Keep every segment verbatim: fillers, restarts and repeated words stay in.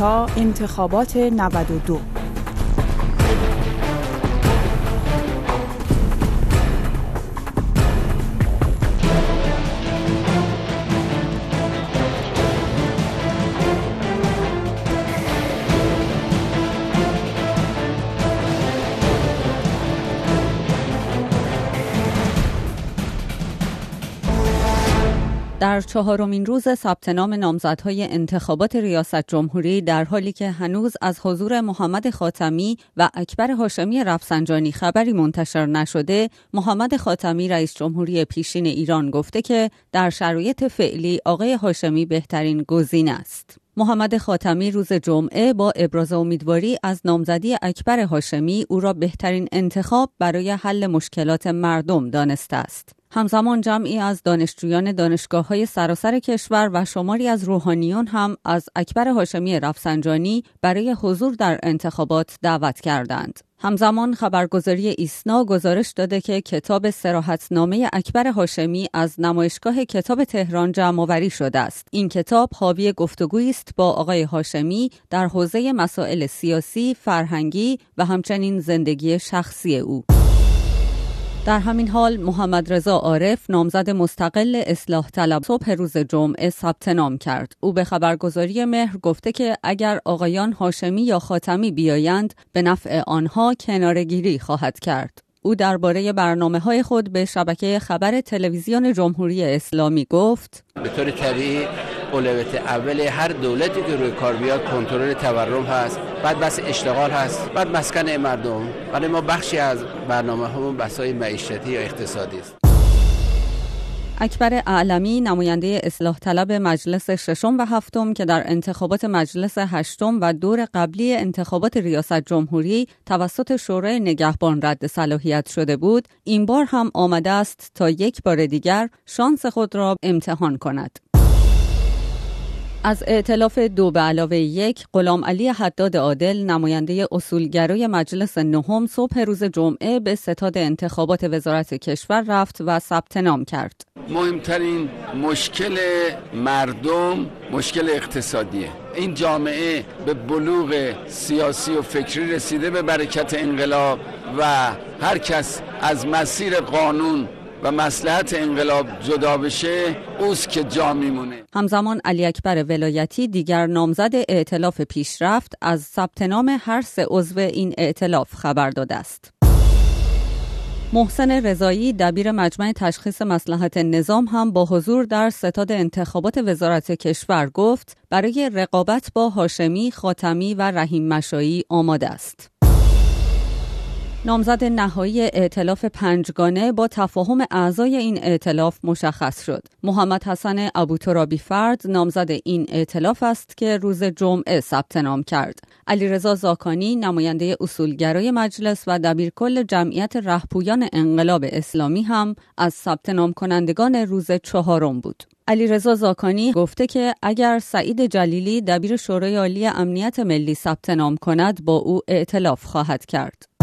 تا انتخابات نود و دو. در چهارمین روز ثبت نام نامزدهای انتخابات ریاست جمهوری، در حالی که هنوز از حضور محمد خاتمی و اکبر هاشمی رفسنجانی خبری منتشر نشده، محمد خاتمی رئیس جمهوری پیشین ایران گفته که در شرایط فعلی آقای هاشمی بهترین گزینه است. محمد خاتمی روز جمعه با ابراز امیدواری از نامزدی اکبر هاشمی او را بهترین انتخاب برای حل مشکلات مردم دانسته است. همزمان جمعی از دانشجویان دانشگاه‌های سراسر کشور و شماری از روحانیون هم از اکبر هاشمی رفسنجانی برای حضور در انتخابات دعوت کردند. همزمان خبرگزاری ایسنا گزارش داده که کتاب صراحتنامه اکبر هاشمی از نمایشگاه کتاب تهران جمع‌آوری شده است. این کتاب حاوی گفتگویی است با آقای هاشمی در حوزه مسائل سیاسی، فرهنگی و همچنین زندگی شخصی او. در همین حال محمد رضا عارف، نامزد مستقل اصلاح طلب، صبح روز جمعه ثبت نام کرد. او به خبرگزاری مهر گفته که اگر آقایان هاشمی یا خاتمی بیایند، به نفع آنها کناره‌گیری خواهد کرد. او درباره برنامه‌های خود به شبکه خبر تلویزیون جمهوری اسلامی گفت: به طور طبیعی اولویت اول هر دولتی که روی کار بیاد کنترل تورم هست، بعد بحث اشتغال هست، بعد مسکن مردم. ولی ما بخشی از برنامه‌هامون بحث‌های معیشتی یا اقتصادی است. اکبر اعلمی، نماینده اصلاح طلب مجلس ششم و هفتم که در انتخابات مجلس هشتم و دور قبلی انتخابات ریاست جمهوری توسط شورای نگهبان رد صلاحیت شده بود، این بار هم آمده است تا یک بار دیگر شانس خود را امتحان کند. از ائتلاف دو به علاوه یک، غلام علی حداد عادل، نماینده اصولگرای مجلس نهم، صبح روز جمعه به ستاد انتخابات وزارت کشور رفت و ثبت نام کرد. مهمترین مشکل مردم مشکل اقتصادیه. این جامعه به بلوغ سیاسی و فکری رسیده به برکت انقلاب و هر کس از مسیر قانون و مصلحت انقلاب جدا بشه اوست که جا میمونه. همزمان علی اکبر ولایتی، دیگر نامزد ائتلاف پیشرفت، از ثبت نام هر سه عضو این ائتلاف خبر داده است. محسن رضایی، دبیر مجمع تشخیص مصلحت نظام، هم با حضور در ستاد انتخابات وزارت کشور گفت برای رقابت با هاشمی، خاتمی و رحیم مشایی آماده است. نامزد نهایی ائتلاف پنجگانه با تفاهم اعضای این ائتلاف مشخص شد. محمد حسن ابوترابی فرد نامزد این ائتلاف است که روز جمعه ثبت نام کرد. علیرضا زاکانی، نماینده اصولگرای مجلس و دبیرکل جمعیت رهپویان انقلاب اسلامی، هم از ثبت نام کنندگان روز چهارم بود. علیرضا زاکانی گفته که اگر سعید جلیلی، دبیر شورای عالی امنیت ملی، ثبت نام کند، با او ائتلاف خواهد کرد.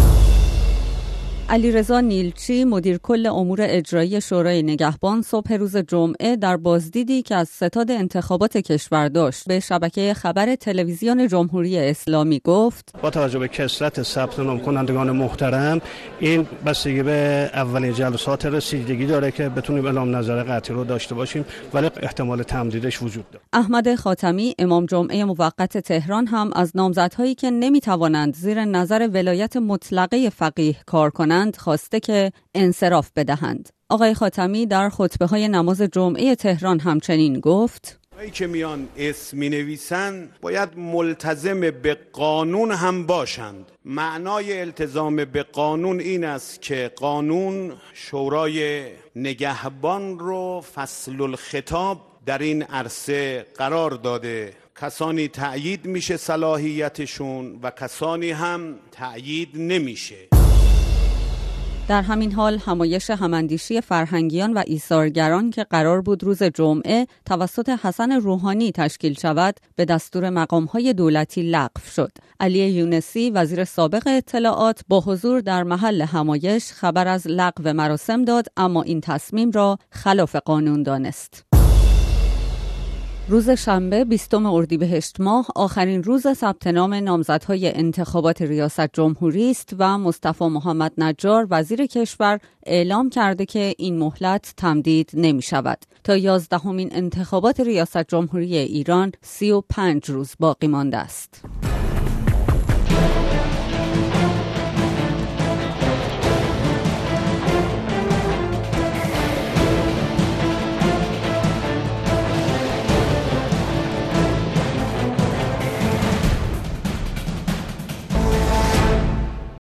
علیرضا نیلچی، مدیر کل امور اجرایی شورای نگهبان، صبح روز جمعه در بازدیدی که از ستاد انتخابات کشور داشت به شبکه خبر تلویزیون جمهوری اسلامی گفت: با توجه به کثرت ثبت نام کنندگان محترم، این بستگی به اولین جلسات رسیدگی داره که بتونیم اعلام نظر قطعی رو داشته باشیم، ولی احتمال تمدیدش وجود داره. احمد خاتمی، امام جمعه موقت تهران، هم از نامزدهایی که نمیتوانند زیر نظر ولایت مطلقه فقیه کار کنند خواسته که انصراف بدهند. آقای خاتمی در خطبه‌های نماز جمعه تهران همچنین گفت: اونایی که میان اسم می‌نویسن باید ملتزم به قانون هم باشند. معنای التزام به قانون این است که قانون شورای نگهبان رو فصل الخطاب در این عرصه قرار داده. کسانی تأیید میشه صلاحیتشون و کسانی هم تأیید نمیشه. در همین حال همایش هماندیشی فرهنگیان و ایثارگران که قرار بود روز جمعه توسط حسن روحانی تشکیل شود، به دستور مقام‌های دولتی لغو شد. علی یونسی، وزیر سابق اطلاعات، با حضور در محل همایش خبر از لغو مراسم، مراسم داد، اما این تصمیم را خلاف قانون دانست. ما روز شنبه بیستم اردیبهشت ماه آخرین روز ثبت نام نامزدهای انتخابات ریاست جمهوری است و مصطفی محمد نجار وزیر کشور اعلام کرده که این مهلت تمدید نمی شود. تا یازدهمین انتخابات ریاست جمهوری ایران سی و پنج روز باقی مانده است.